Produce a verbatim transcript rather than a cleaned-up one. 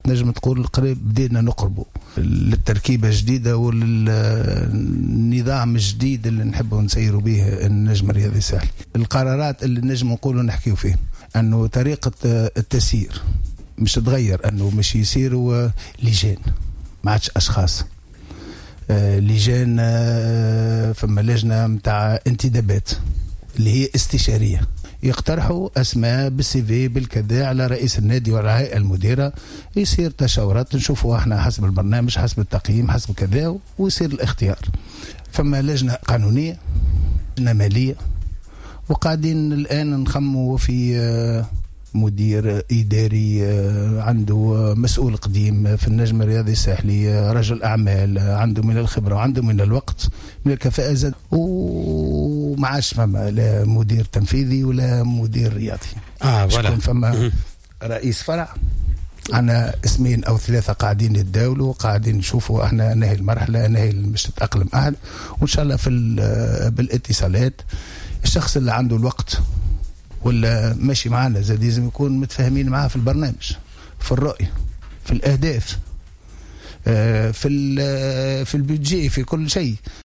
نجم تقول قريب بدينا نقربوا للتركيبة الجديدة والنظام الجديد اللي نحبه نسيروا به النجم الرياضي الساحلي. القرارات اللي نجم نقولوا نحكيوا فيه أنه طريقة التسيير مش تغير، أنه مش يصيروا لجان، ما عادش أشخاص لجان. فما لجنة متاع انتدابات اللي هي استشارية، يقترحوا أسماء بالسي في بالكذا على رئيس النادي والهيئة المديرة، يصير تشاورات نشوفوا احنا حسب البرنامج حسب التقييم حسب كذا ويصير الاختيار. فما لجنة قانونية، لجنة مالية، وقاعدين الآن نخموا في مدير إداري عنده مسؤول قديم في النجم الرياضي الساحلي، رجل أعمال عنده من الخبرة وعنده من الوقت من الكفاءة زاد، وما عادش فما لا مدير تنفيذي ولا مدير رياضي. آه ولا فما رئيس فرع. أنا اسمين أو ثلاثة قاعدين يتداولوا، قاعدين نشوفوا احنا نهي المرحلة نهي مش تتأقلم أحد، وإن شاء الله في بالاتصالات الشخص اللي عنده الوقت ولا ماشي معنا زاد لازم يكون متفاهمين معاه في البرنامج، في الرؤية، في الأهداف، في في البيدجي، في كل شيء.